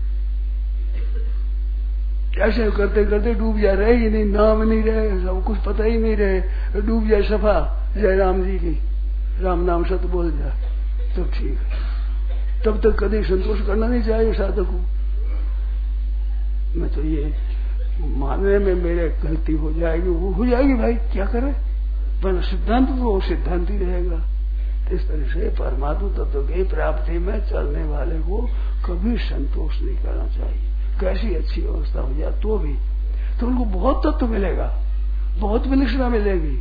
ऐसे करते करते डूब जा रहे ही नहीं, नाम नहीं रहे, सब कुछ पता ही नहीं रहे, डूब जाए सफा जय राम जी की, राम नाम सत बोल जाए तब ठीक है। तब तक कभी संतोष करना नहीं चाहिए साधक को। मैं तो ये मानने में मेरे गलती हो जाएगी, वो हो जाएगी भाई, क्या करे, पर सिद्धांत तो वो सिद्धांत ही रहेगा। इस तरह से परमात्मा तत्व की प्राप्ति में चलने वाले को कभी संतोष नहीं करना चाहिए। कैसी अच्छी अवस्था हो जाए तो भी, तो उनको बहुत तत्व मिलेगा, बहुत विलक्षणता मिलेगी।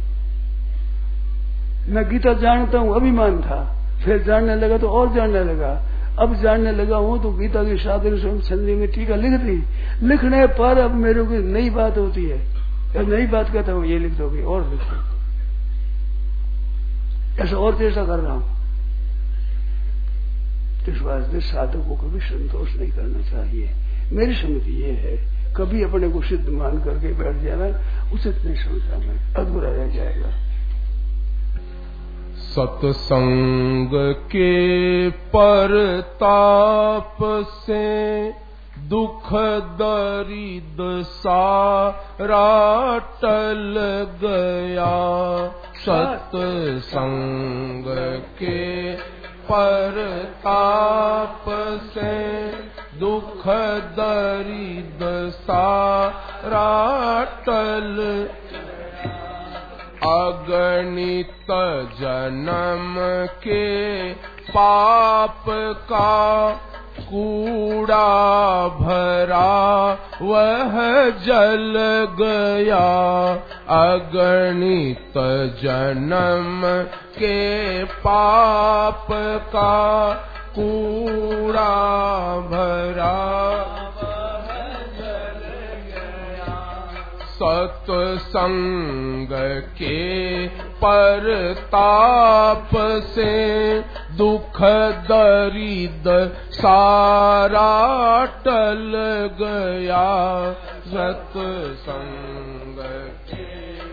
मैं गीता जानता हूँ अभिमान था, फिर जानने लगा तो और जानने लगा, अब जानने लगा हूँ तो गीता की साधन संधि में टीका लिख दी, लिखने पर अब मेरे को नई बात होती है, अब नई बात कहता हूँ ये लिख दोगे और लिख दो, ऐसा और चेष्टा कर रहा हूँ। इस वास्ते साधक को कभी संतोष नहीं करना चाहिए। मेरी समझ ये है, कभी अपने को सिद्ध मान करके बैठ जाना उचित नहीं समझता, मैं अधूरा रह जाएगा। सत्संग के परताप से दुख दरिद सारा टल गया, सत्संग के परताप से दुख दरिद सारा टल, अगणित जन्म के पाप का कूड़ा भरा वह जल गया, अगणित जन्म के पाप का कूड़ा भरा सत्संग के परताप से दुख दरिद सारा टल गया, सत्संग के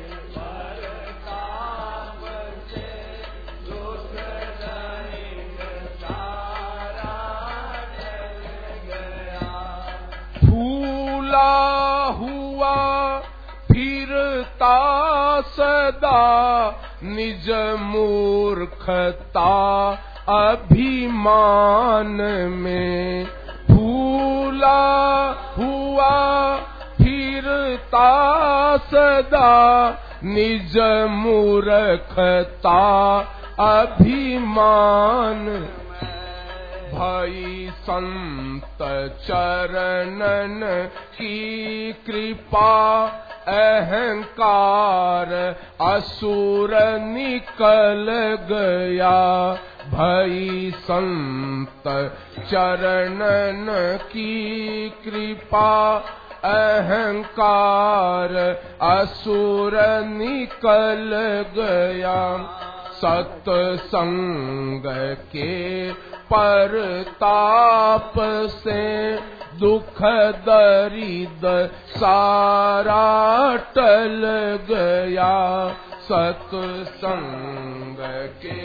परताप से दुख दरिद सारा टल गया, फूला हुआ फिरता सदा निज मूर्खता अभिमान में, फूला हुआ फिरता सदा निज मूर्खता अभिमान, भाई संत चरणन की कृपा अहंकार असुर निकल गया, भाई संत चरणन की कृपा अहंकार असुर निकल गया, सत्संग के परताप से दुख दरिद सारा टल गया, सत्संग के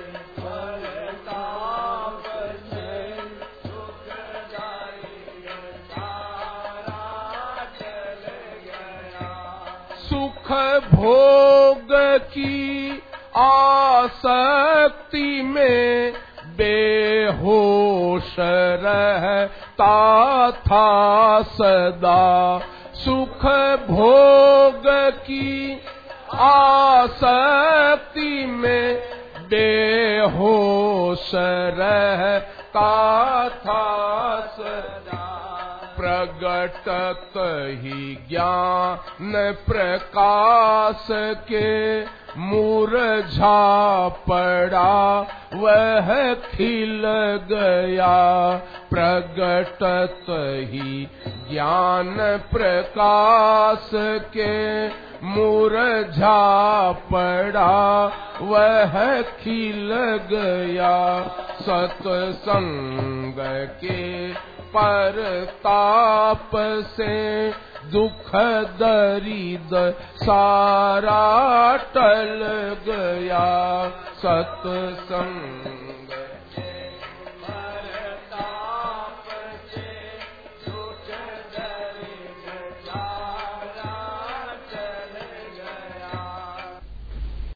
परताप से दुख दरिद सारा टल गया, सुख भोग की आसक्ति में बेहोश रहता था सदा, सुख भोग की आसक्ति में बेहोश रहता था सदा, प्रगटत ही ज्ञान प्रकाश के मुरझा पड़ा वह खिल गया, प्रगटत ही ज्ञान प्रकाश के मुरझा पड़ा वह खिल गया, सत्संग के परताप से दुख दरिद सारा टल गया, सत्संग